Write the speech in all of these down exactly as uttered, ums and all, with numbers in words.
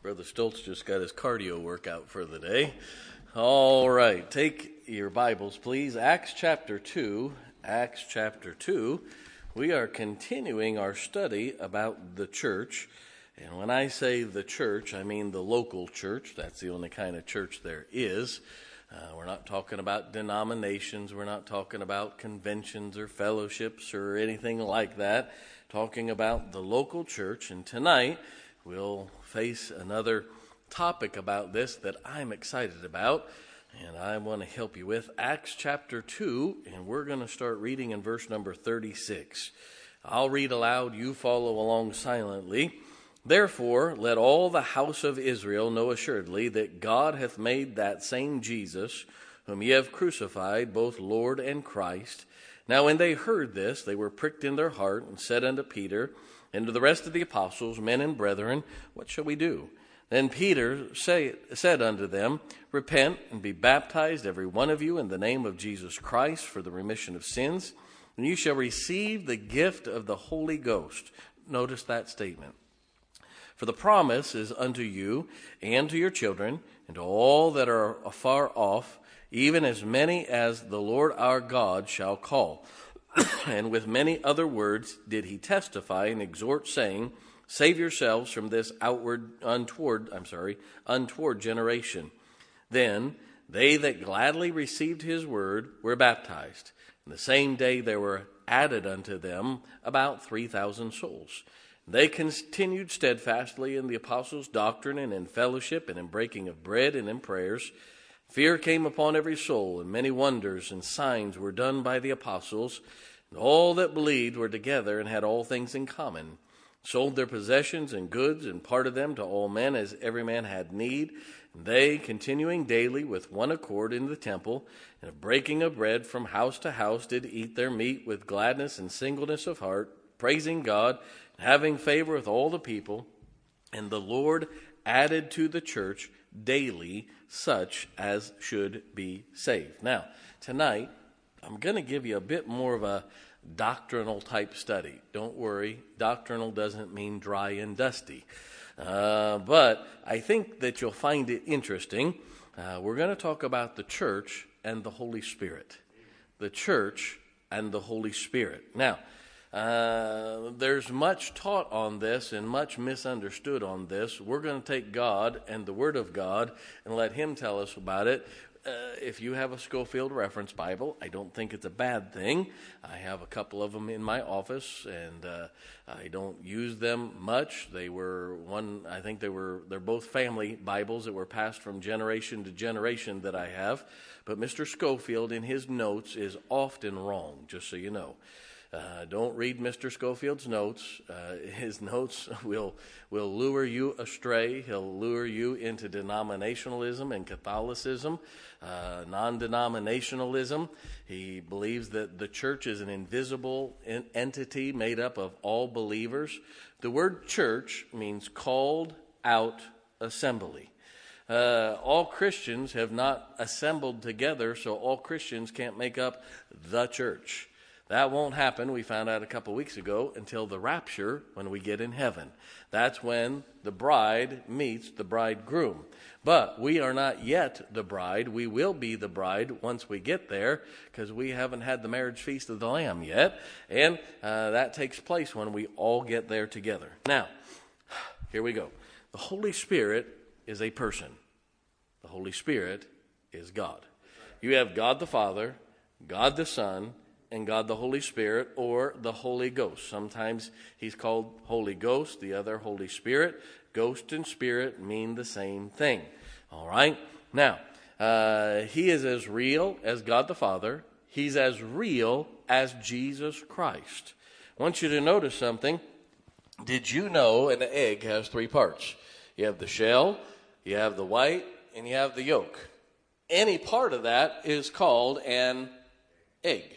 Brother Stoltz just got his cardio workout for the day. All right, take your Bibles, please. Acts chapter two. Acts chapter two. We are continuing our study about the church. And when I say the church, I mean the local church. That's the only kind of church there is. Uh, we're not talking about denominations. We're not talking about conventions or fellowships or anything like that. Talking about the local church. And tonight, we'll face another topic about this that I'm excited about, and I want to help you with. Acts chapter two, and we're going to start reading in verse number thirty-six. I'll read aloud, you follow along silently. Therefore, let all the house of Israel know assuredly that God hath made that same Jesus, whom ye have crucified, both Lord and Christ. Now when they heard this, they were pricked in their heart, and said unto Peter, and to the rest of the apostles, men and brethren, what shall we do? Then Peter say, said unto them, Repent and be baptized, every one of you, in the name of Jesus Christ, for the remission of sins, and you shall receive the gift of the Holy Ghost. Notice that statement. For the promise is unto you and to your children, and to all that are afar off, even as many as the Lord our God shall call. And with many other words did he testify and exhort, saying, Save yourselves from this outward, untoward, I'm sorry, untoward generation. Then they that gladly received his word were baptized. And the same day there were added unto them about three thousand souls. They continued steadfastly in the apostles' doctrine and in fellowship and in breaking of bread and in prayers. Fear came upon every soul, and many wonders and signs were done by the apostles. And all that believed were together and had all things in common, sold their possessions and goods, and parted them to all men as every man had need. And they, continuing daily with one accord in the temple, and of breaking of bread from house to house, did eat their meat with gladness and singleness of heart, praising God, and having favor with all the people. And the Lord added to the church daily such as should be saved. Now, tonight, I'm going to give you a bit more of a doctrinal type study. Don't worry, doctrinal doesn't mean dry and dusty. Uh, but I think that you'll find it interesting. Uh, we're going to talk about the church and the Holy Spirit. The church and the Holy Spirit. Now, Uh, there's much taught on this and much misunderstood on this. We're going to take God and the Word of God and let Him tell us about it. Uh, if you have a Scofield Reference Bible, I don't think it's a bad thing. I have a couple of them in my office, and uh, I don't use them much. They were one, I think they were, they're both family Bibles that were passed from generation to generation that I have. But Mister Scofield in his notes is often wrong, just so you know. Uh, don't read Mister Scofield's notes. Uh, his notes will will lure you astray. He'll lure you into denominationalism and Catholicism, uh, non-denominationalism. He believes that the church is an invisible en- entity made up of all believers. The word church means called out assembly. Uh, all Christians have not assembled together, so all Christians can't make up the church. That won't happen, we found out a couple weeks ago, until the rapture when we get in heaven. That's when the bride meets the bridegroom. But we are not yet the bride. We will be the bride once we get there, because we haven't had the marriage feast of the Lamb yet. And uh, that takes place when we all get there together. Now, here we go. The Holy Spirit is a person. The Holy Spirit is God. You have God the Father, God the Son, and God the Holy Spirit, or the Holy Ghost. Sometimes he's called Holy Ghost, the other Holy Spirit. Ghost and Spirit mean the same thing. All right? Now, uh, he is as real as God the Father. He's as real as Jesus Christ. I want you to notice something. Did you know an egg has three parts? You have the shell, you have the white, and you have the yolk. Any part of that is called an egg.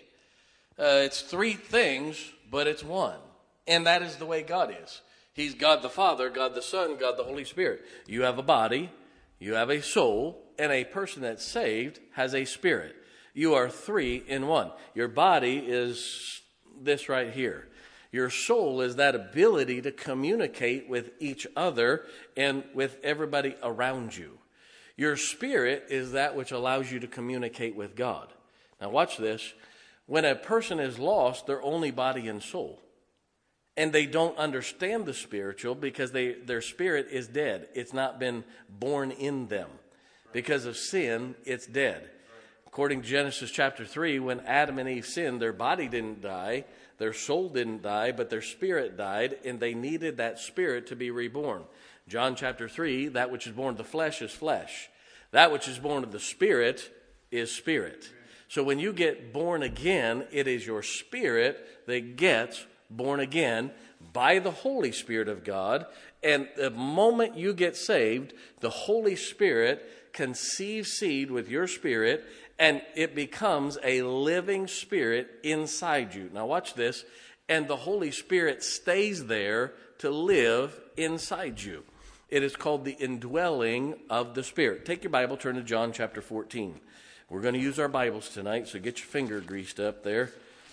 Uh, it's three things, but it's one. And that is the way God is. He's God the Father, God the Son, God the Holy Spirit. You have a body, you have a soul, and a person that's saved has a spirit. You are three in one. Your body is this right here. Your soul is that ability to communicate with each other and with everybody around you. Your spirit is that which allows you to communicate with God. Now watch this. When a person is lost, they're only body and soul. And they don't understand the spiritual because they, their spirit is dead. It's not been born in them. Because of sin, it's dead. According to Genesis chapter three, when Adam and Eve sinned, their body didn't die, their soul didn't die, but their spirit died, and they needed that spirit to be reborn. John chapter three, that which is born of the flesh is flesh. That which is born of the spirit is spirit. So when you get born again, it is your spirit that gets born again by the Holy Spirit of God. And the moment you get saved, the Holy Spirit conceives seed with your spirit, and it becomes a living spirit inside you. Now watch this. And the Holy Spirit stays there to live inside you. It is called the indwelling of the Spirit. Take your Bible, turn to John chapter fourteen. We're going to use our Bibles tonight, so get your finger greased up there.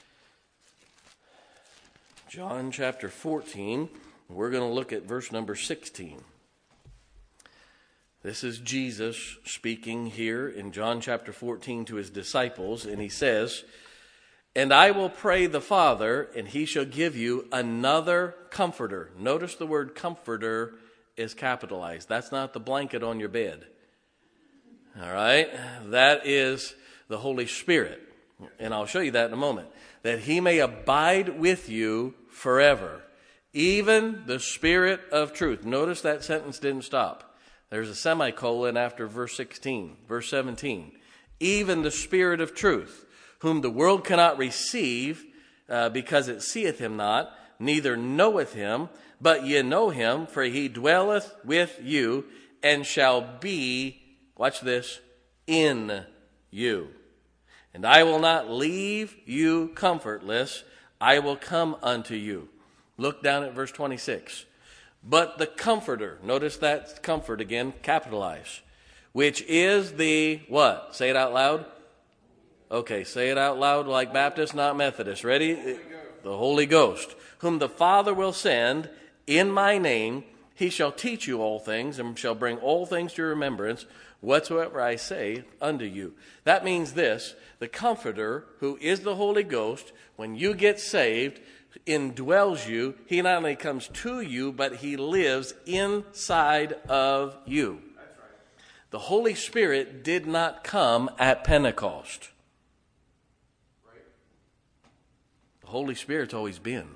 John chapter fourteen. We're going to look at verse number sixteen. This is Jesus speaking here in John chapter fourteen to his disciples, and he says, "And I will pray the Father, and he shall give you another comforter." Notice the word comforter is capitalized. That's not the blanket on your bed. All right? That is the Holy Spirit. And I'll show you that in a moment. "That he may abide with you forever, even the Spirit of truth." Notice that sentence didn't stop. There's a semicolon after verse sixteen, verse seventeen. "Even the Spirit of truth, whom the world cannot receive, uh, because it seeth him not, neither knoweth him, but ye know him, for he dwelleth with you, and shall be," watch this, "in you. And I will not leave you comfortless, I will come unto you." Look down at verse twenty-six. "But the Comforter," notice that comfort again, capitalize, "which is the," what? Say it out loud. Okay, say it out loud like Baptist, not Methodist. Ready? The, the Holy Ghost. "Whom the Father will send in my name, he shall teach you all things, and shall bring all things to your remembrance, whatsoever I say unto you." That means this: the Comforter, who is the Holy Ghost, when you get saved, indwells you. He not only comes to you, but he lives inside of you. That's right. The Holy Spirit did not come at Pentecost. Right. The Holy Spirit's always been.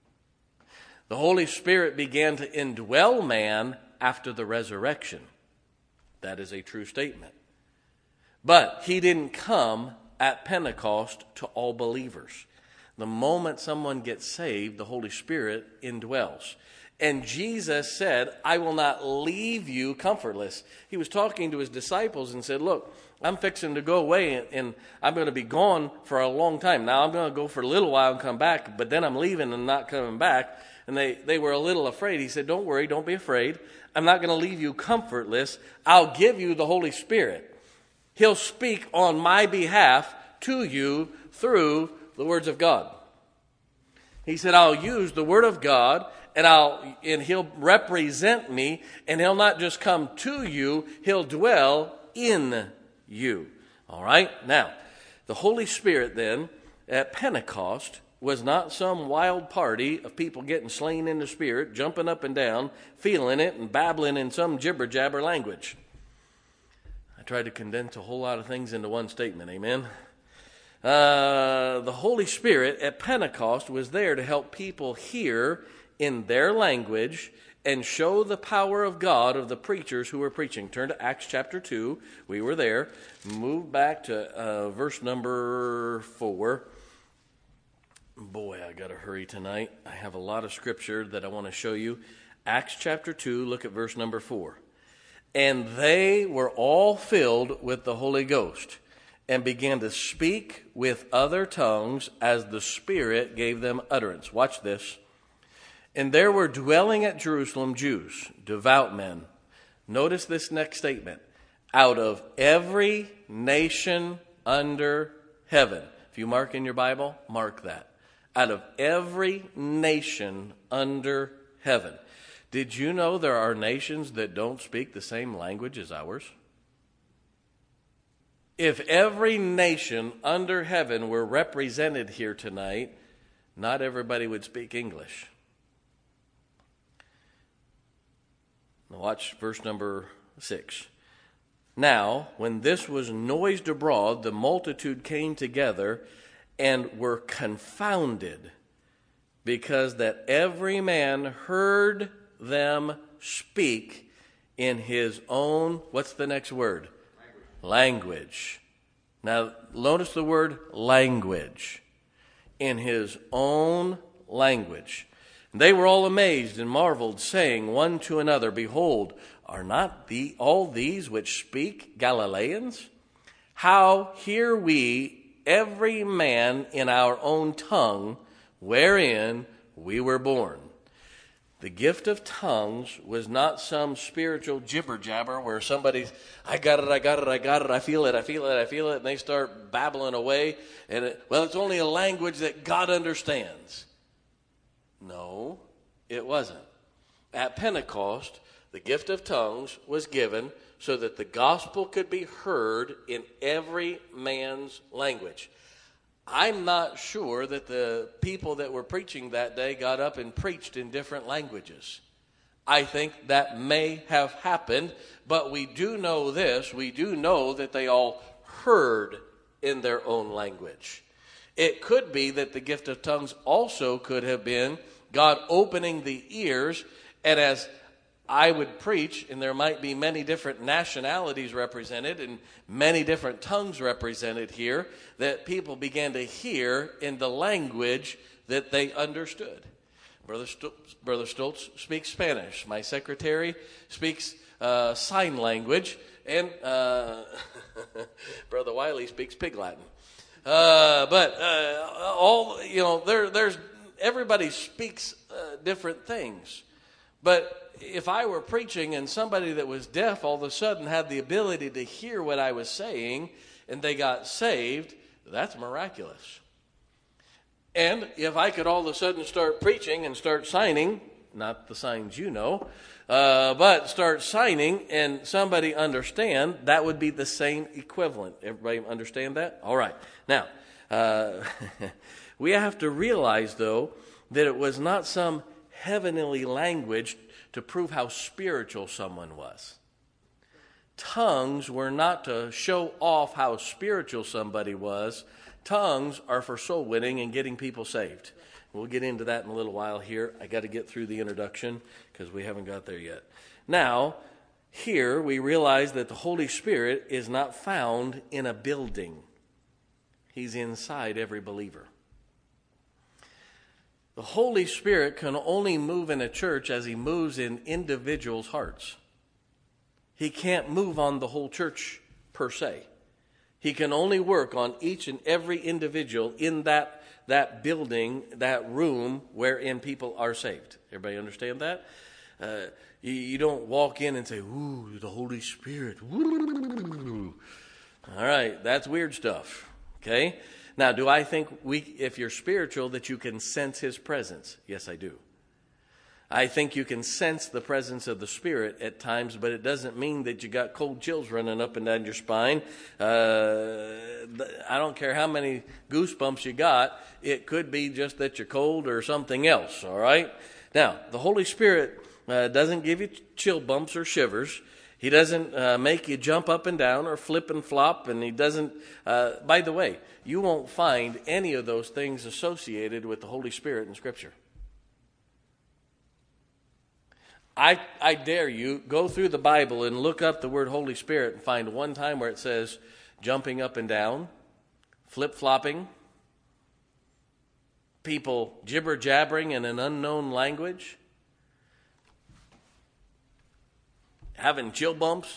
The Holy Spirit began to indwell man after the resurrection. That is a true statement. But he didn't come at Pentecost to all believers. The moment someone gets saved, the Holy Spirit indwells. And Jesus said, "I will not leave you comfortless." He was talking to his disciples and said, "Look, I'm fixing to go away, and, and I'm going to be gone for a long time. Now I'm going to go for a little while and come back, but then I'm leaving and not coming back." And they, they were a little afraid. He said, "Don't worry, don't be afraid. I'm not going to leave you comfortless. I'll give you the Holy Spirit. He'll speak on my behalf to you through the words of God." He said, "I'll use the word of God, and I'll and he'll represent me, and he'll not just come to you, he'll dwell in you." All right? Now, the Holy Spirit then at Pentecost was not some wild party of people getting slain in the Spirit, jumping up and down, feeling it, and babbling in some jibber-jabber language. I tried to condense a whole lot of things into one statement, amen? Uh, the Holy Spirit at Pentecost was there to help people hear in their language and show the power of God of the preachers who were preaching. Turn to Acts chapter two. We were there. Move back to uh, verse number four. Boy, I got to hurry tonight. I have a lot of scripture that I want to show you. Acts chapter two, look at verse number four. "And they were all filled with the Holy Ghost, and began to speak with other tongues as the Spirit gave them utterance." Watch this. "And there were dwelling at Jerusalem Jews, devout men." Notice this next statement. "Out of every nation under heaven." If you mark in your Bible, mark that. out of every nation under heaven. Did you know there are nations that don't speak the same language as ours? If every nation under heaven were represented here tonight, not everybody would speak English. Now watch verse number six. Now, when this was noised abroad, the multitude came together and were confounded, because that every man heard them speak in his own, what's the next word? Language. Language. Now, notice the word language. In his own language. And they were all amazed and marveled, saying one to another, Behold, are not the, all these which speak Galileans? How hear we every man in our own tongue wherein we were born? The gift of tongues was not some spiritual jibber jabber where somebody's, I got it, I got it, I got it, I feel it, I feel it, I feel it, and they start babbling away. And it, well, it's only a language that God understands. No, it wasn't. At Pentecost, the gift of tongues was given so that the gospel could be heard in every man's language. I'm not sure that the people that were preaching that day got up and preached in different languages. I think that may have happened, but we do know this. We do know that they all heard in their own language. It could be that the gift of tongues also could have been God opening the ears, and as I would preach, and there might be many different nationalities represented and many different tongues represented here, that people began to hear in the language that they understood. Brother Stoltz, Brother Stoltz speaks Spanish. My secretary speaks uh, sign language, and uh, Brother Wiley speaks Pig Latin. Uh, but uh, all you know, there, there's everybody speaks uh, different things, but if I were preaching and somebody that was deaf all of a sudden had the ability to hear what I was saying and they got saved, that's miraculous. And if I could all of a sudden start preaching and start signing, not the signs you know, uh, but start signing and somebody understand, that would be the same equivalent. Everybody understand that? All right. Now, uh, we have to realize, though, that it was not some heavenly language to prove how spiritual someone was. Tongues were not to show off how spiritual somebody was. Tongues are for soul winning and getting people saved. We'll get into that in a little while here. I got to get through the introduction because we haven't got there yet. Now, here we realize that the Holy Spirit is not found in a building. He's inside every believer. The Holy Spirit can only move in a church as he moves in individuals' hearts. He can't move on the whole church per se. He can only work on each and every individual in that, that building, that room wherein people are saved. Everybody understand that? Uh, you, you don't walk in and say, ooh, the Holy Spirit. Ooh. All right, that's weird stuff. Okay? Now, do I think we, if you're spiritual, that you can sense his presence? Yes, I do. I think you can sense the presence of the Spirit at times, but it doesn't mean that you got cold chills running up and down your spine. Uh, I don't care how many goosebumps you got. It could be just that you're cold or something else, all right? Now, the Holy Spirit uh, doesn't give you chill bumps or shivers. He doesn't uh, make you jump up and down or flip and flop, and he doesn't, uh, by the way, you won't find any of those things associated with the Holy Spirit in Scripture. I, I dare you, go through the Bible and look up the word Holy Spirit and find one time where it says jumping up and down, flip-flopping, people jibber-jabbering in an unknown language, having chill bumps,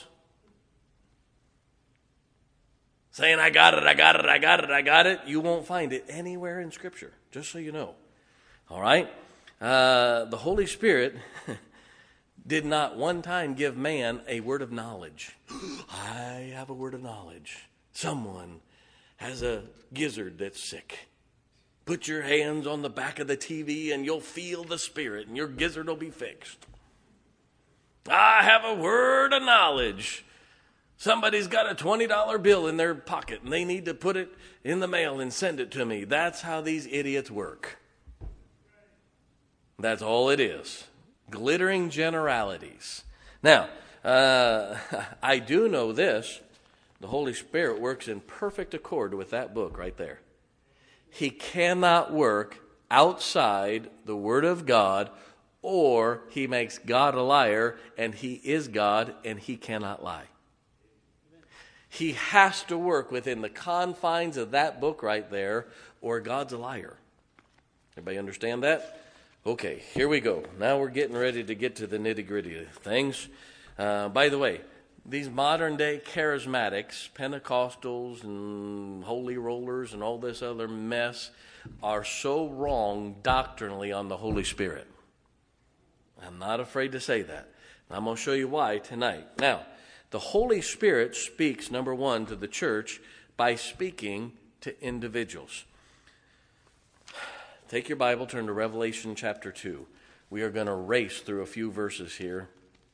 saying, I got it, I got it, I got it, I got it. You won't find it anywhere in Scripture, just so you know. All right? Uh, the Holy Spirit did not one time give man a word of knowledge. I have a word of knowledge. Someone has a gizzard that's sick. Put your hands on the back of the T V and you'll feel the Spirit and your gizzard will be fixed. I have a word of knowledge. Somebody's got a twenty dollar bill in their pocket and they need to put it in the mail and send it to me. That's how these idiots work. That's all it is. Glittering generalities. Now, uh, I do know this. The Holy Spirit works in perfect accord with that book right there. He cannot work outside the Word of God, or he makes God a liar, and he is God, and he cannot lie. He has to work within the confines of that book right there, or God's a liar. Everybody understand that? Okay, here we go. Now we're getting ready to get to the nitty-gritty of things. Uh, by the way, these modern-day charismatics, Pentecostals and holy rollers and all this other mess are so wrong doctrinally on the Holy Spirit. I'm not afraid to say that. I'm going to show you why tonight. Now, the Holy Spirit speaks, number one, to the church by speaking to individuals. Take your Bible, turn to Revelation chapter two. We are going to race through a few verses here.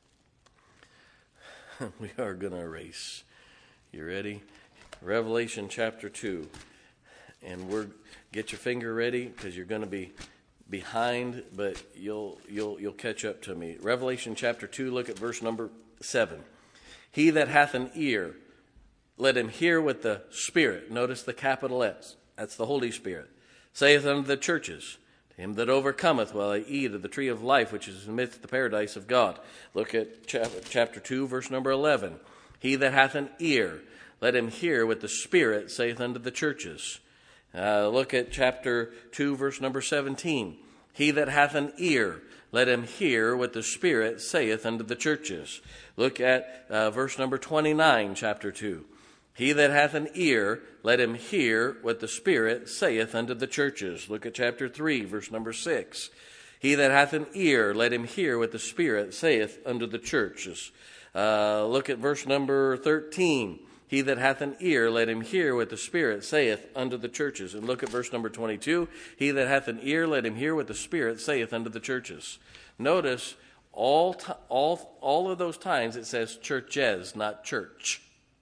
We are going to race. You ready? Revelation chapter two. And we're get your finger ready because you're going to be behind, but you'll you'll you'll catch up to me. Revelation chapter two, look at verse number seven. He that hath an ear, let him hear what the Spirit, notice the capital S, that's the Holy Spirit, saith unto the churches. To him that overcometh will I eat of the tree of life, which is in the midst of the paradise of God. Look at chapter two, verse number eleven. He that hath an ear, let him hear what the Spirit saith unto the churches. Uh, look at chapter two, verse number seventeen. He that hath an ear, let him hear what the Spirit saith unto the churches. Look at uh, verse number twenty-nine, chapter two. He that hath an ear, let him hear what the Spirit saith unto the churches. Look at chapter three, verse number six. He that hath an ear, let him hear what the Spirit saith unto the churches. Uh, look at verse number thirteen. He that hath an ear, let him hear what the Spirit saith unto the churches. And look at verse number twenty-two. He that hath an ear, let him hear what the Spirit saith unto the churches. Notice, all, t- all, all of those times it says churches, not church.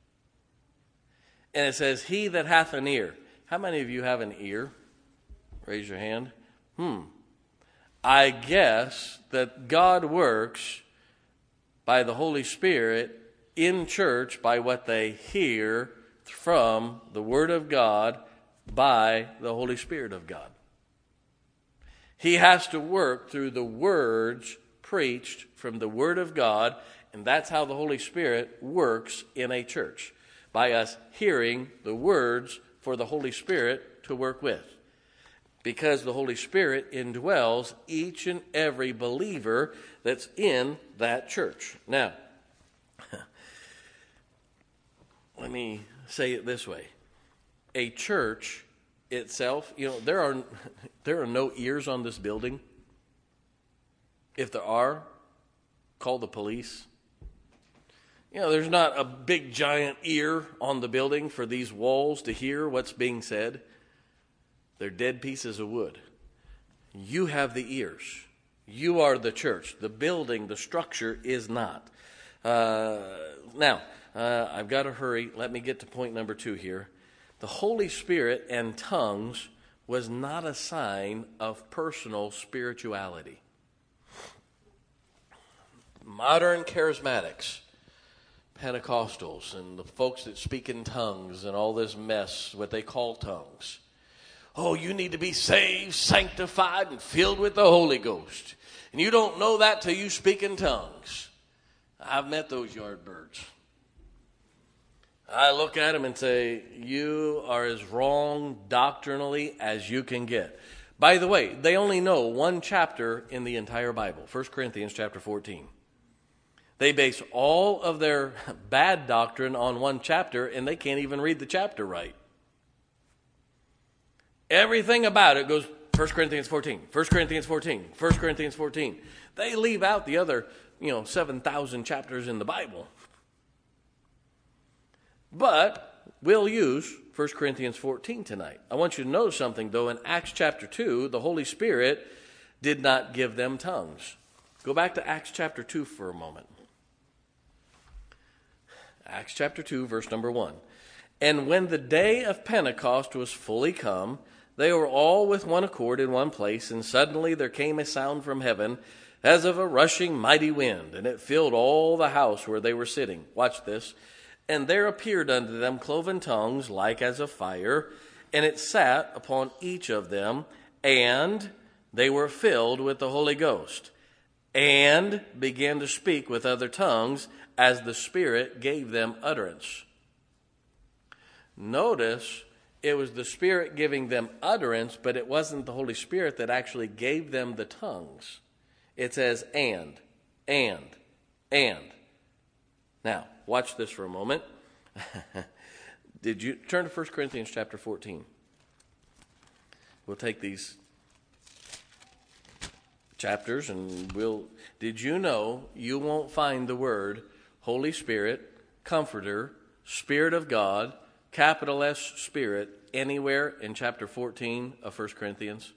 And it says, he that hath an ear. How many of you have an ear? Raise your hand. Hmm. I guess that God works by the Holy Spirit in church by what they hear from the Word of God by the Holy Spirit of God. He has to work through the words preached from the Word of God, and that's how the Holy Spirit works in a church. By us hearing the words for the Holy Spirit to work with. Because the Holy Spirit indwells each and every believer that's in that church. Now, let me say it this way. A church itself, you know, there are there are no ears on this building. If there are, call the police. You know, there's not a big giant ear on the building for these walls to hear what's being said. They're dead pieces of wood. You have the ears. You are the church. The building, the structure is not. Uh, now, uh, I've got to hurry. Let me get to point number two here. The Holy Spirit and tongues was not a sign of personal spirituality. Modern charismatics, Pentecostals and the folks that speak in tongues and all this mess, what they call tongues. Oh, you need to be saved, sanctified, and filled with the Holy Ghost. And you don't know that till you speak in tongues. I've met those yard birds. I look at them and say, you are as wrong doctrinally as you can get. By the way, they only know one chapter in the entire Bible, First Corinthians chapter fourteen. They base all of their bad doctrine on one chapter, and they can't even read the chapter right. Everything about it goes First Corinthians fourteen, First Corinthians fourteen, First Corinthians fourteen. They leave out the other, you know, seven thousand chapters in the Bible. But we'll use First Corinthians fourteen tonight. I want you to know something, though. In Acts chapter two, the Holy Spirit did not give them tongues. Go back to Acts chapter two for a moment. Acts chapter two, verse number one. And when the day of Pentecost was fully come, they were all with one accord in one place, and suddenly there came a sound from heaven as of a rushing mighty wind, and it filled all the house where they were sitting. Watch this. And there appeared unto them cloven tongues like as of fire, and it sat upon each of them, and they were filled with the Holy Ghost, and began to speak with other tongues as the Spirit gave them utterance. Notice it was the Spirit giving them utterance, but it wasn't the Holy Spirit that actually gave them the tongues. It says, and, and, and. Now, watch this for a moment. Did you turn to First Corinthians chapter fourteen? We'll take these chapters and we'll... Did you know you won't find the word Holy Spirit, Comforter, Spirit of God, capital S Spirit, anywhere in chapter fourteen of First Corinthians?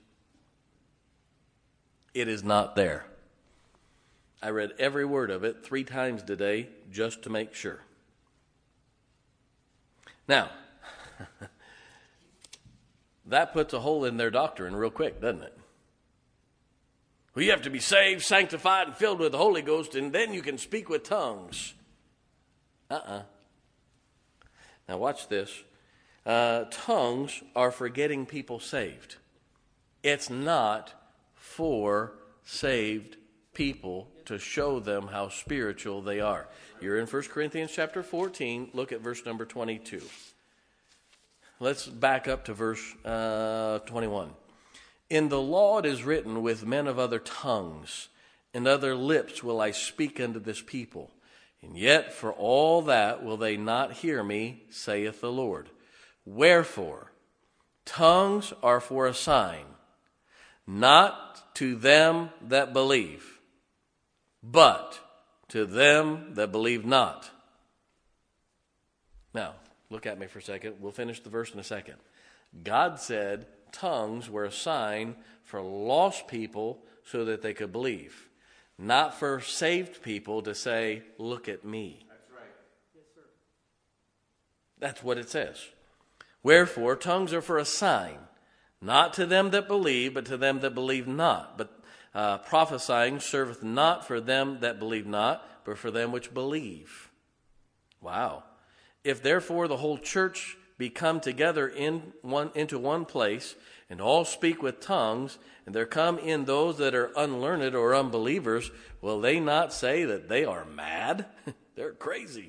It is not there. I read every word of it three times today just to make sure. Now, that puts a hole in their doctrine real quick, doesn't it? Well, you have to be saved, sanctified, and filled with the Holy Ghost, and then you can speak with tongues. Uh-uh. Now watch this. Uh, tongues are for getting people saved. It's not for saved people to show them how spiritual they are. You're in First Corinthians chapter fourteen. Look at verse number twenty-two. Let's back up to verse uh, twenty-one. In the law it is written, with men of other tongues and other lips will I speak unto this people. And yet for all that will they not hear me, saith the Lord. Wherefore, tongues are for a sign, not to them that believe, but to them that believe not. Now, look at me for a second. We'll finish the verse in a second. God said tongues were a sign for lost people so that they could believe, not for saved people to say, look at me. That's right. Yes, sir. That's what it says. Wherefore, tongues are for a sign, not to them that believe, but to them that believe not. But uh, prophesying serveth not for them that believe not, but for them which believe. Wow. If therefore the whole church be come together in one into one place, and all speak with tongues, and there come in those that are unlearned or unbelievers, will they not say that they are mad? They're crazy.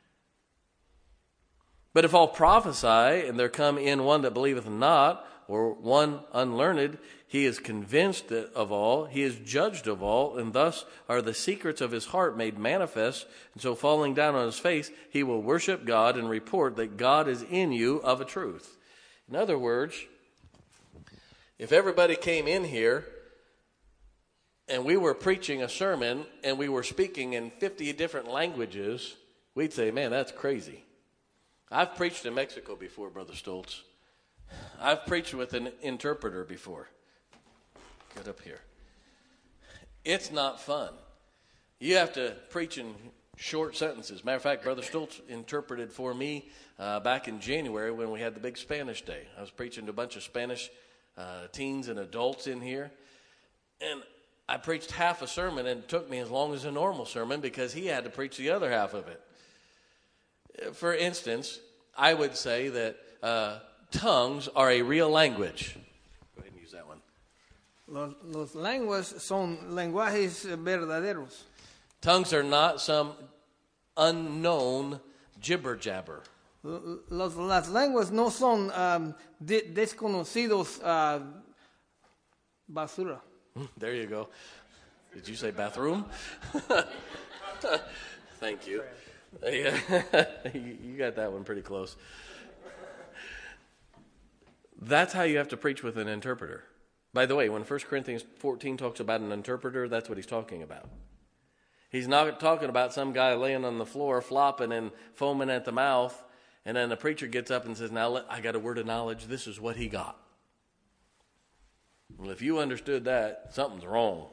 But if all prophesy, and there come in one that believeth not, or one unlearned, he is convinced of all, he is judged of all, and thus are the secrets of his heart made manifest. And so falling down on his face, he will worship God and report that God is in you of a truth. In other words, if everybody came in here and we were preaching a sermon and we were speaking in fifty different languages, we'd say, man, that's crazy. I've preached in Mexico before, Brother Stoltz. I've preached with an interpreter before. Get up here. It's not fun. You have to preach in short sentences. Matter of fact, Brother Stoltz interpreted for me uh, back in January when we had the big Spanish day. I was preaching to a bunch of Spanish uh, teens and adults in here. And I preached half a sermon, and it took me as long as a normal sermon because he had to preach the other half of it. For instance, I would say that uh, tongues are a real language. Go ahead and use that one. Los, los lenguas son lenguajes verdaderos. Tongues are not some unknown jibber jabber. Los, las lenguas no son um, de, desconocidos uh, basura. There you go. Did you say bathroom? Thank you. Yeah, you got that one pretty close. That's how you have to preach with an interpreter. By the way, when First Corinthians fourteen talks about an interpreter, that's what he's talking about. He's not talking about some guy laying on the floor flopping and foaming at the mouth And then the preacher gets up and says, now let, I got a word of knowledge. This is what he got. Well, if you understood that, something's wrong.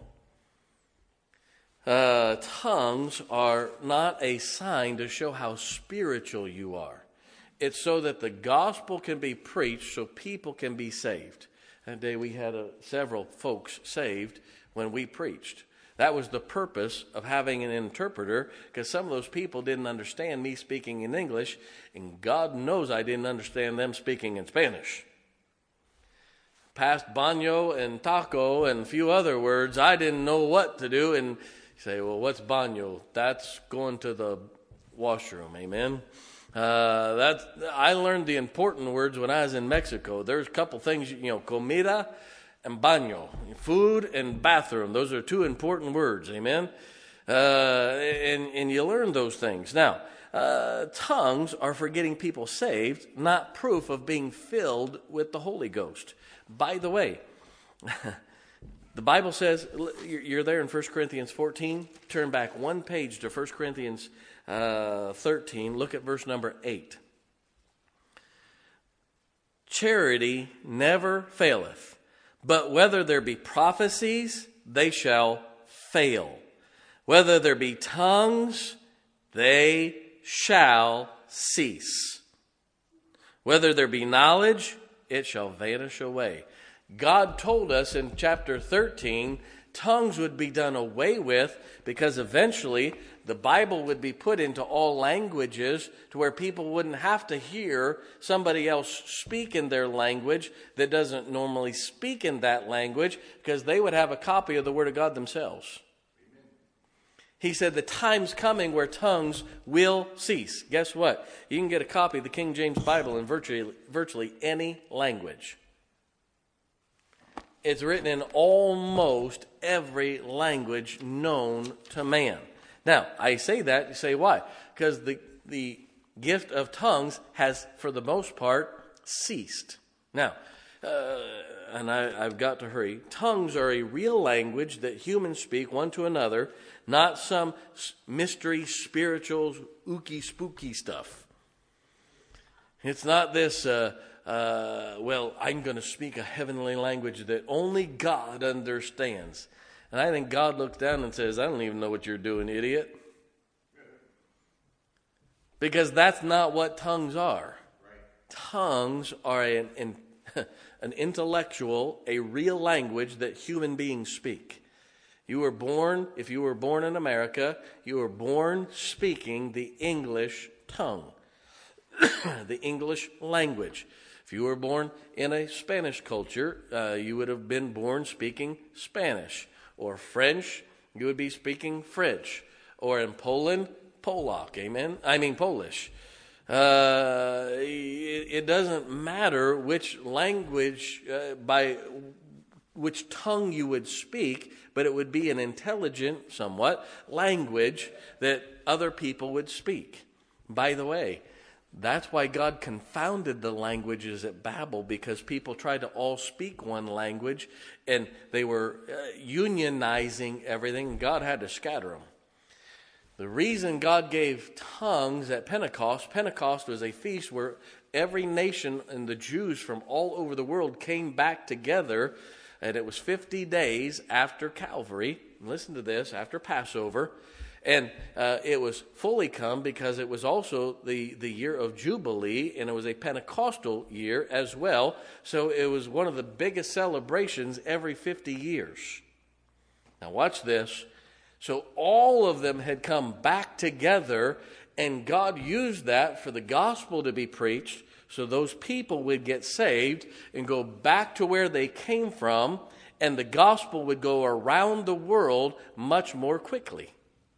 Uh, tongues are not a sign to show how spiritual you are. It's so that the gospel can be preached so people can be saved. That day we had uh, several folks saved when we preached. That was the purpose of having an interpreter, because some of those people didn't understand me speaking in English, and God knows I didn't understand them speaking in Spanish. Past baño and taco and a few other words, I didn't know what to do. And you say, well, what's baño? That's going to the washroom, amen? Uh, that's, I learned the important words when I was in Mexico. There's a couple things, you know, comida and baño, food and bathroom. Those are two important words, amen? Uh, and, and you learn those things. Now, uh, tongues are for getting people saved, not proof of being filled with the Holy Ghost. By the way, the Bible says, you're there in First Corinthians fourteen. Turn back one page to First Corinthians uh, thirteen. Look at verse number eight. Charity never faileth, but whether there be prophecies, they shall fail. Whether there be tongues, they shall cease. Whether there be knowledge, it shall vanish away. God told us in chapter thirteen, tongues would be done away with because eventually the Bible would be put into all languages to where people wouldn't have to hear somebody else speak in their language that doesn't normally speak in that language, because they would have a copy of the Word of God themselves. He said the time's coming where tongues will cease. Guess what? You can get a copy of the King James Bible in virtually, virtually any language. It's written in almost every language known to man. Now, I say that, you say why? Because the, the gift of tongues has, for the most part, ceased. Now, uh, and I, I've got to hurry. Tongues are a real language that humans speak one to another, not some mystery, spiritual, ooky, spooky stuff. It's not this, uh, uh, well, I'm going to speak a heavenly language that only God understands. And I think God looks down and says, I don't even know what you're doing, idiot. Because that's not what tongues are. Right. Tongues are an, an, an intellectual, a real language that human beings speak. You were born, if you were born in America, you were born speaking the English tongue, the English language. If you were born in a Spanish culture, uh, you would have been born speaking Spanish. Or French, you would be speaking French. Or in Poland, Polak, amen? I mean Polish. Uh, it, it doesn't matter which language, uh, by which tongue you would speak, but it would be an intelligent, somewhat, language that other people would speak. By the way, that's why God confounded the languages at Babel, because people tried to all speak one language, and they were uh, unionizing everything, and God had to scatter them. The reason God gave tongues at Pentecost, Pentecost was a feast where every nation and the Jews from all over the world came back together, and it was fifty days after Calvary. Listen to this, after Passover. And uh, it was fully come because it was also the, the year of Jubilee, and it was a Pentecostal year as well. So it was one of the biggest celebrations every fifty years. Now watch this. So all of them had come back together, and God used that for the gospel to be preached, so those people would get saved and go back to where they came from, and the gospel would go around the world much more quickly.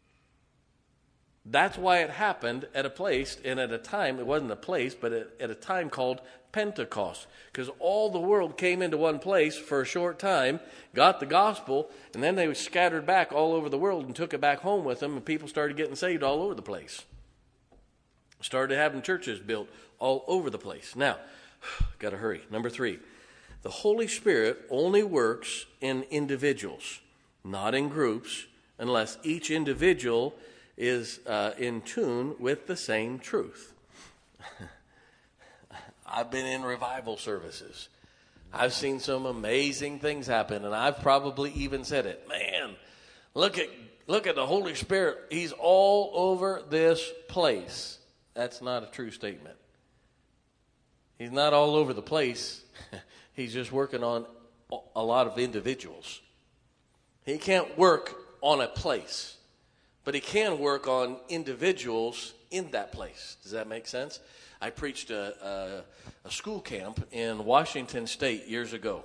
That's why it happened at a place and at a time, it wasn't a place, but at, at a time called Pentecost. Because all the world came into one place for a short time, got the gospel, and then they were scattered back all over the world and took it back home with them, and people started getting saved all over the place. Started having churches built all over the place. Now, got to hurry. Number three, the Holy Spirit only works in individuals, not in groups, unless each individual is uh, in tune with the same truth. I've been in revival services. I've seen some amazing things happen, and I've probably even said it. Man, look at look at the Holy Spirit. He's all over this place. That's not a true statement. He's not all over the place. He's just working on a lot of individuals. He can't work on a place, but he can work on individuals in that place. Does that make sense? I preached a, a, a school camp in Washington State years ago.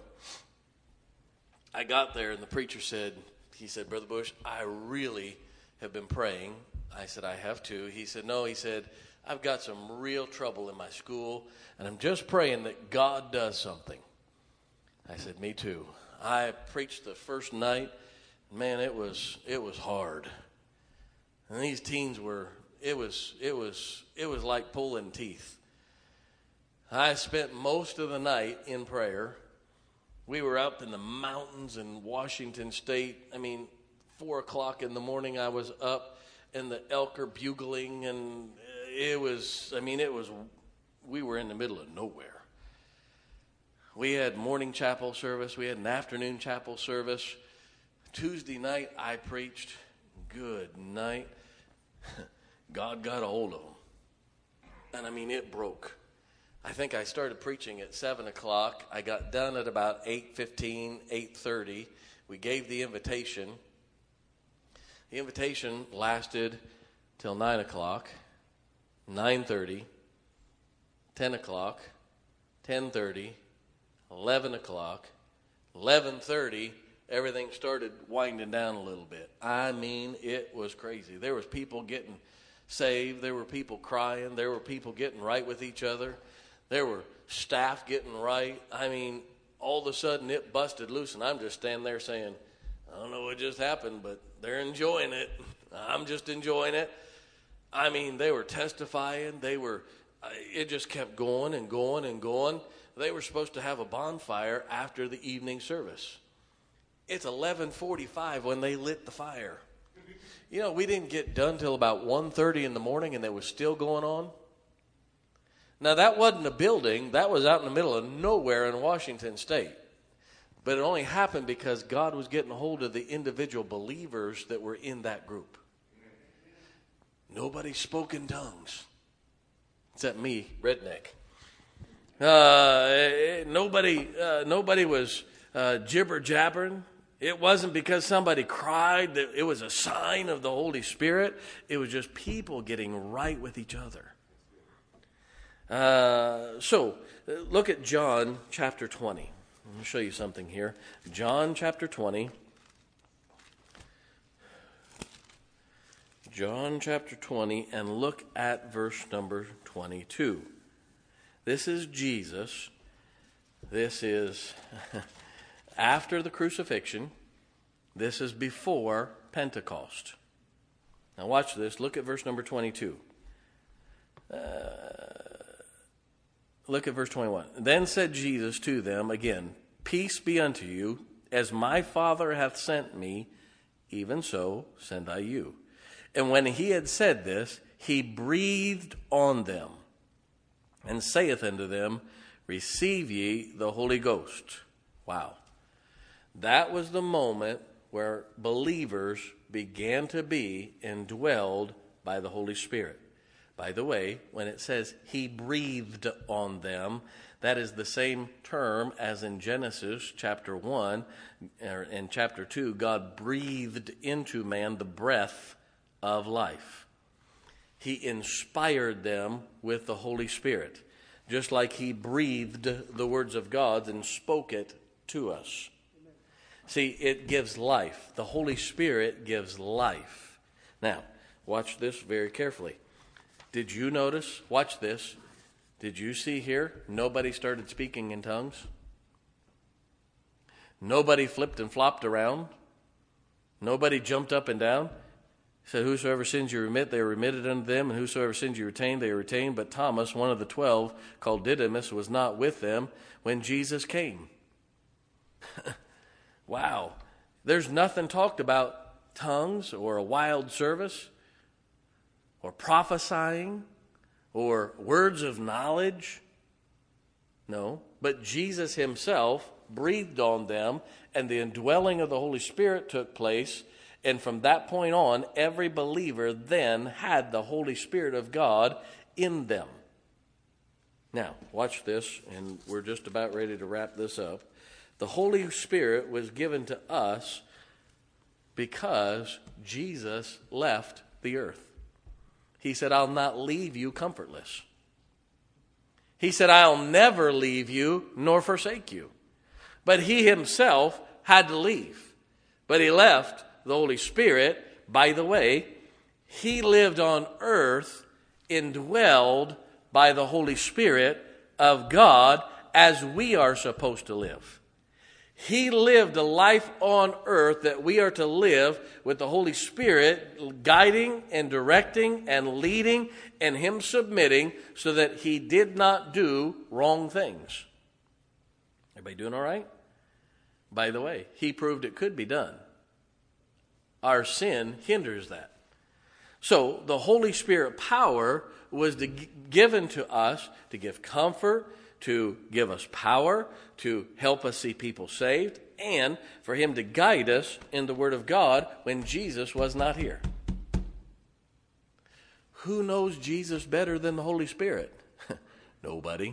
I got there and the preacher said, he said, Brother Bush, I really have been praying. I said, I have too. He said, no, he said, I've got some real trouble in my school, and I'm just praying that God does something. I said, me too. I preached the first night. Man, it was it was hard. And these teens were, it was it was it was like pulling teeth. I spent most of the night in prayer. We were up in the mountains in Washington State. I mean, four o'clock in the morning I was up, and the elk are bugling, and it was, I mean, it was, we were in the middle of nowhere. We had morning chapel service. We had an afternoon chapel service. Tuesday night I preached. Good night. God got a hold of them. And I mean, it broke. I think I started preaching at seven o'clock. I got done at about eight fifteen, eight thirty. We gave the invitation. The invitation lasted till nine o'clock, nine thirty, ten o'clock, ten thirty, eleven o'clock, eleven thirty. Everything started winding down a little bit. I mean, it was crazy. There was people getting saved. There were people crying. There were people getting right with each other. There were staff getting right. I mean, all of a sudden it busted loose, and I'm just standing there saying, I don't know what just happened, but they're enjoying it. I'm just enjoying it. I mean, they were testifying. They were, it just kept going and going and going. They were supposed to have a bonfire after the evening service. It's eleven forty-five when they lit the fire. You know, we didn't get done till about one thirty in the morning, and it was still going on. Now, that wasn't a building. That was out in the middle of nowhere in Washington State. But it only happened because God was getting a hold of the individual believers that were in that group. Nobody spoke in tongues, except me, redneck. Uh, nobody, uh, nobody was uh, jibber-jabbering. It wasn't because somebody cried that it was a sign of the Holy Spirit. It was just people getting right with each other. Uh, so, look at John chapter twenty. I'm going to show you something here. John chapter twenty. John chapter twenty, and look at verse number twenty-two. This is Jesus. This is after the crucifixion. This is before Pentecost. Now watch this. Look at verse number twenty-two. Uh, look at verse twenty-one. Then said Jesus to them again, Peace be unto you. As my Father hath sent me, even so send I you. And when he had said this, he breathed on them, and saith unto them, Receive ye the Holy Ghost. Wow. That was the moment where believers began to be indwelled by the Holy Spirit. By the way, when it says he breathed on them, that is the same term as in Genesis chapter one or in chapter two. God breathed into man the breath of life. He inspired them with the Holy Spirit, just like he breathed the words of God and spoke it to us. See, it gives life. The Holy Spirit gives life. Now, watch this very carefully. Did you notice? Watch this. Did you see here? Nobody started speaking in tongues. Nobody flipped and flopped around. Nobody jumped up and down. He said, Whosoever sins you remit, they are remitted unto them, and whosoever sins you retain, they are retained. But Thomas, one of the twelve, called Didymus, was not with them when Jesus came. Wow. There's nothing talked about tongues or a wild service or prophesying or words of knowledge. No, but Jesus himself breathed on them, and the indwelling of the Holy Spirit took place. And from that point on, every believer then had the Holy Spirit of God in them. Now, watch this, and we're just about ready to wrap this up. The Holy Spirit was given to us because Jesus left the earth. He said, I'll not leave you comfortless. He said, I'll never leave you nor forsake you. But he himself had to leave. But he left the Holy Spirit. By the way, he lived on earth indwelled by the Holy Spirit of God as we are supposed to live. He lived a life on earth that we are to live with the Holy Spirit guiding and directing and leading and him submitting so that he did not do wrong things. Everybody doing all right? By the way, he proved it could be done. Our sin hinders that. So the Holy Spirit power was to, given to us to give comfort, to give us power, to help us see people saved, and for him to guide us in the Word of God when Jesus was not here. Who knows Jesus better than the Holy Spirit? Nobody.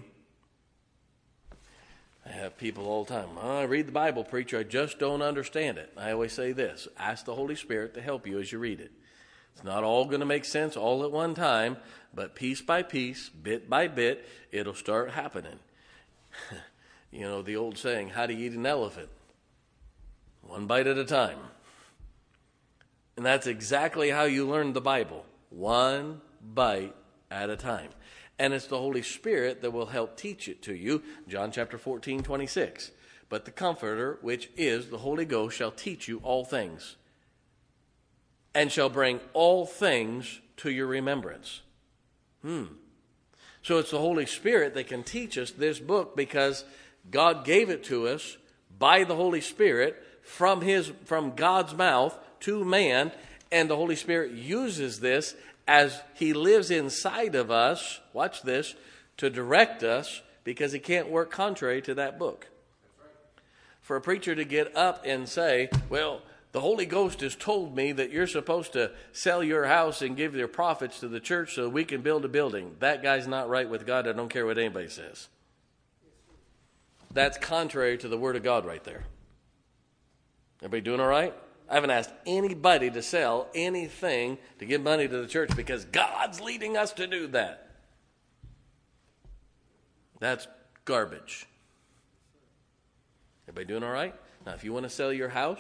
I have people all the time, oh, I read the Bible, preacher, I just don't understand it. I always say this, ask the Holy Spirit to help you as you read it. It's not all going to make sense all at one time, but piece by piece, bit by bit, it'll start happening. You know, the old saying, how do you eat an elephant? One bite at a time. And that's exactly how you learn the Bible. One bite at a time. And it's the Holy Spirit that will help teach it to you. John chapter fourteen, twenty-six. But the Comforter, which is the Holy Ghost, shall teach you all things, and shall bring all things to your remembrance. Hmm. So it's the Holy Spirit that can teach us this book because God gave it to us by the Holy Spirit from his from God's mouth to man, and the Holy Spirit uses this as he lives inside of us, watch this, to direct us because he can't work contrary to that book. For a preacher to get up and say, well, the Holy Ghost has told me that you're supposed to sell your house and give your profits to the church so we can build a building. That guy's not right with God. I don't care what anybody says. That's contrary to the Word of God right there. Everybody doing all right? I haven't asked anybody to sell anything to give money to the church because God's leading us to do that. That's garbage. Everybody doing all right? Now, if you want to sell your house,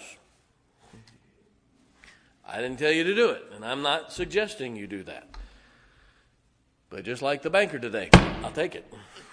I didn't tell you to do it, and I'm not suggesting you do that. But just like the banker today, I'll take it.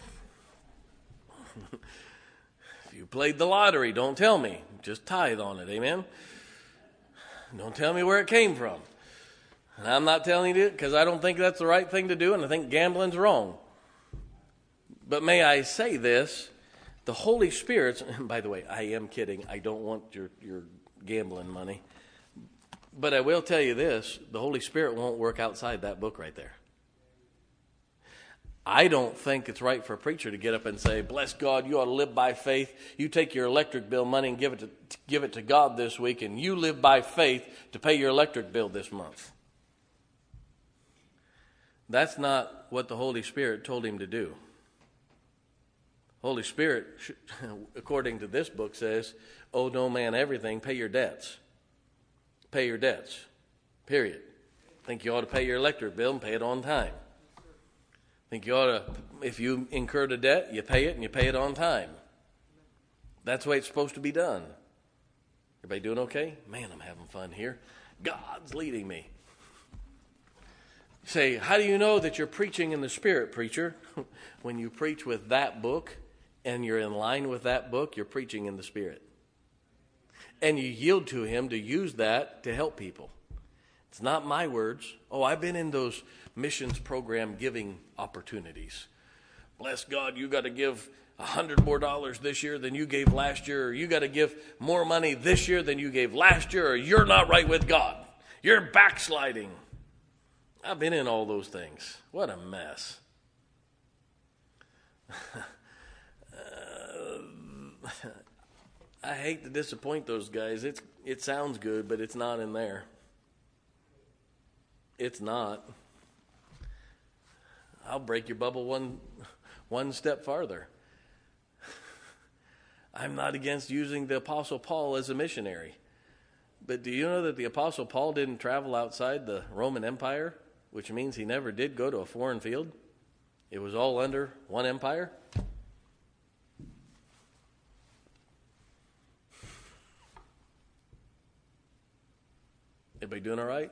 If you played the lottery, don't tell me. Just tithe on it, amen? Don't tell me where it came from. And I'm not telling you because I don't think that's the right thing to do, and I think gambling's wrong. But may I say this, the Holy Spirit's, and by the way, I am kidding. I don't want your, your gambling money. But I will tell you this, the Holy Spirit won't work outside that book right there. I don't think it's right for a preacher to get up and say, bless God, you ought to live by faith. You take your electric bill money and give it to, give it to God this week, and you live by faith to pay your electric bill this month. That's not what the Holy Spirit told him to do. Holy Spirit, according to this book, says, owe no man everything, pay your debts. Pay your debts, period. Think you ought to pay your electric bill and pay it on time. Think you ought to, if you incurred a debt, you pay it and you pay it on time. That's the way it's supposed to be done. Everybody doing okay? Man, I'm having fun here. God's leading me. You say, how do you know that you're preaching in the Spirit, preacher? When you preach with that book and you're in line with that book, you're preaching in the Spirit. And you yield to him to use that to help people. It's not my words. Oh, I've been in those missions program giving opportunities. Bless God, you got to give a hundred more dollars this year than you gave last year, or you got to give more money this year than you gave last year, or you're not right with God. You're backsliding. I've been in all those things. What a mess. I hate to disappoint those guys. It's it sounds good, but it's not in there. It's not. I'll break your bubble one one step farther. I'm not against using the Apostle Paul as a missionary. But do you know that the Apostle Paul didn't travel outside the Roman Empire, which means he never did go to a foreign field? It was all under one empire. Everybody doing all right?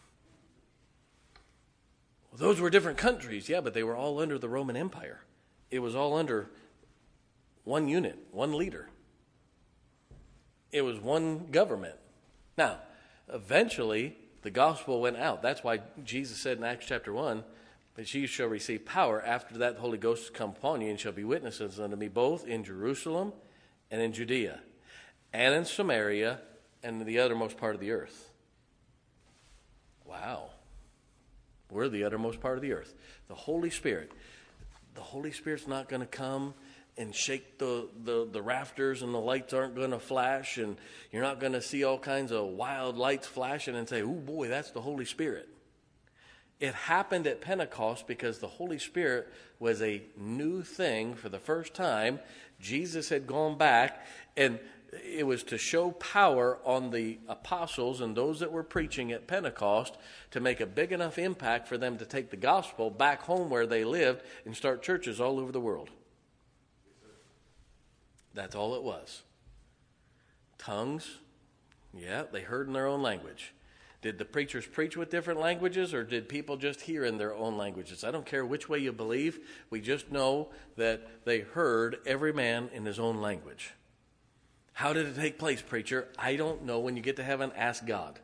Well, those were different countries, yeah, but they were all under the Roman Empire. It was all under one unit, one leader. It was one government. Now, eventually, the gospel went out. That's why Jesus said in Acts chapter one, that ye shall receive power. After that, the Holy Ghost has come upon you, and shall be witnesses unto me both in Jerusalem and in Judea and in Samaria and in the uttermost part of the earth. Wow. We're the uttermost part of the earth. The Holy Spirit. The Holy Spirit's not going to come and shake the, the, the rafters, and the lights aren't going to flash, and you're not going to see all kinds of wild lights flashing and say, oh boy, that's the Holy Spirit. It happened at Pentecost because the Holy Spirit was a new thing for the first time. Jesus had gone back, and it was to show power on the apostles and those that were preaching at Pentecost to make a big enough impact for them to take the gospel back home where they lived and start churches all over the world. That's all it was. Tongues, yeah, they heard in their own language. Did the preachers preach with different languages, or did people just hear in their own languages? I don't care which way you believe. We just know that they heard every man in his own language. How did it take place, preacher? I don't know. When you get to heaven, ask God.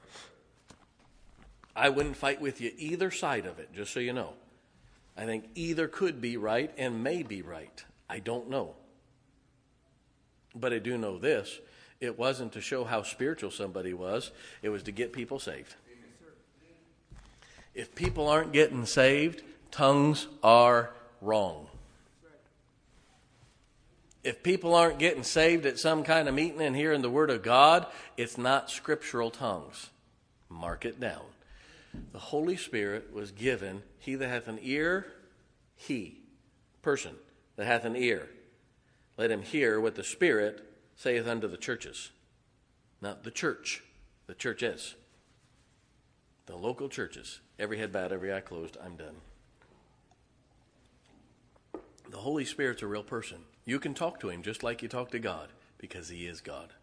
I wouldn't fight with you either side of it, just so you know. I think either could be right and may be right. I don't know. But I do know this. It wasn't to show how spiritual somebody was. It was to get people saved. If people aren't getting saved, tongues are wrong. If people aren't getting saved at some kind of meeting and hearing the word of God, it's not scriptural tongues. Mark it down. The Holy Spirit was given, he that hath an ear, he, person, that hath an ear. Let him hear what the Spirit saith unto the churches. Not the church, the churches. The local churches. Every head bowed, every eye closed. I'm done. The Holy Spirit's a real person. You can talk to him just like you talk to God, because he is God.